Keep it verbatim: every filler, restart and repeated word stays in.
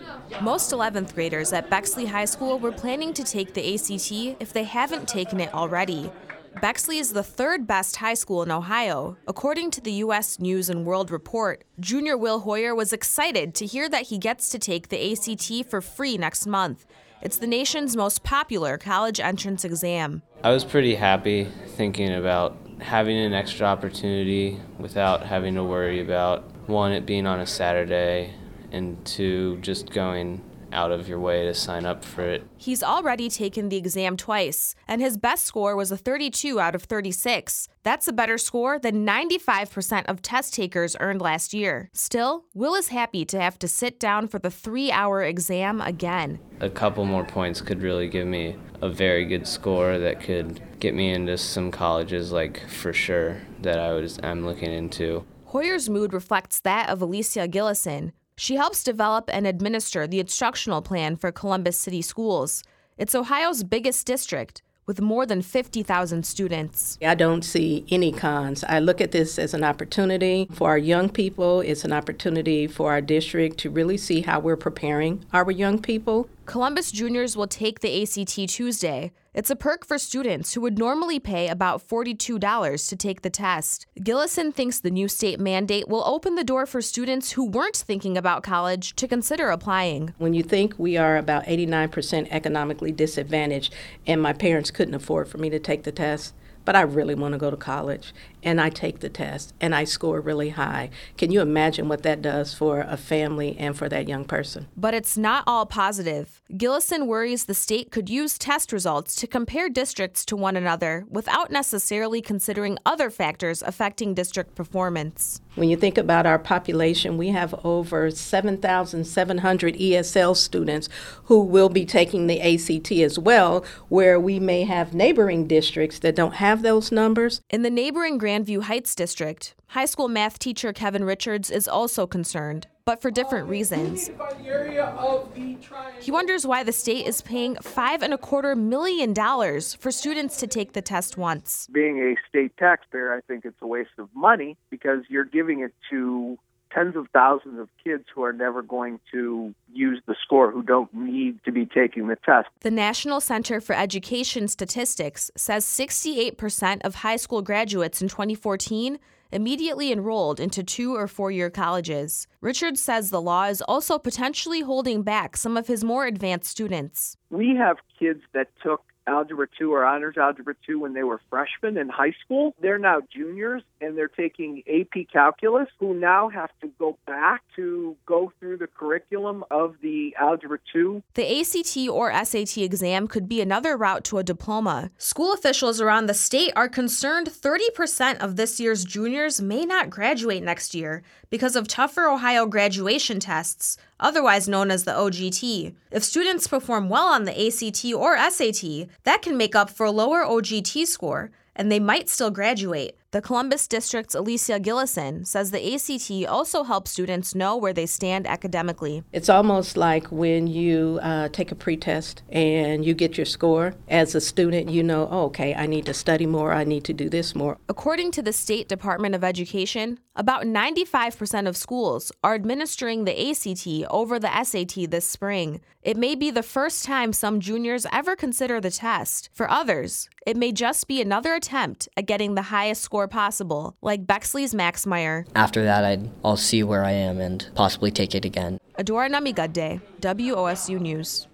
Most eleventh graders at Bexley High School were planning to take the A C T if they haven't taken it already. Bexley is the third best high school in Ohio. According to the U S News and World Report, junior Will Hoyer was excited to hear that he gets to take the A C T for free next month. It's the nation's most popular college entrance exam. I was pretty happy thinking about having an extra opportunity without having to worry about, one, it being on a Saturday, and two, just going out of your way to sign up for it. He's already taken the exam twice, and his best score was a thirty-two out of thirty-six. That's a better score than ninety-five percent of test takers earned last year. Still, Will is happy to have to sit down for the three-hour exam again. A couple more points could really give me a very good score that could get me into some colleges, like for sure, that I was I'm looking into. Hoyer's mood reflects that of Alicia Gillison. She helps develop and administer the instructional plan for Columbus City Schools. It's Ohio's biggest district, with more than fifty thousand students. I don't see any cons. I look at this as an opportunity for our young people. It's an opportunity for our district to really see how we're preparing our young people. Columbus juniors will take the A C T Tuesday. It's a perk for students who would normally pay about forty-two dollars to take the test. Gillison thinks the new state mandate will open the door for students who weren't thinking about college to consider applying. When you think we are about eighty-nine percent economically disadvantaged, and my parents couldn't afford for me to take the test, but I really want to go to college, and I take the test, and I score really high. Can you imagine what that does for a family and for that young person? But it's not all positive. Gillison worries the state could use test results to compare districts to one another without necessarily considering other factors affecting district performance. When you think about our population, we have over seven thousand seven hundred E S L students who will be taking the A C T as well, where we may have neighboring districts that don't have those numbers. In the neighboring Grandview Heights district, high school math teacher Kevin Richards is also concerned, but for different reasons. He wonders why the state is paying five and a quarter million dollars for students to take the test once. Being a state taxpayer, I think it's a waste of money because you're giving it to tens of thousands of kids who are never going to use the score, who don't need to be taking the test. The National Center for Education Statistics says sixty-eight percent of high school graduates in twenty fourteen immediately enrolled into two- or four-year colleges. Richards says the law is also potentially holding back some of his more advanced students. We have kids that took Algebra two or Honors Algebra two when they were freshmen in high school. They're now juniors, and they're taking A P Calculus, who now have to go back to go through the curriculum of the Algebra two. The A C T or S A T exam could be another route to a diploma. School officials around the state are concerned thirty percent of this year's juniors may not graduate next year because of tougher Ohio graduation tests, otherwise known as the O G T. If students perform well on the A C T or S A T, that can make up for a lower O G T score, and they might still graduate. The Columbus District's Alicia Gillison says the A C T also helps students know where they stand academically. It's almost like when you uh, take a pretest and you get your score. As a student, you know, oh, okay, I need to study more, I need to do this more. According to the State Department of Education, about ninety-five percent of schools are administering the A C T over the S A T this spring. It may be the first time some juniors ever consider the test. For others, it may just be another attempt at getting the highest score possible, like Bexley's Max Meyer. After that, I'd, I'll see where I am and possibly take it again. Adora Namigadde, W O S U News.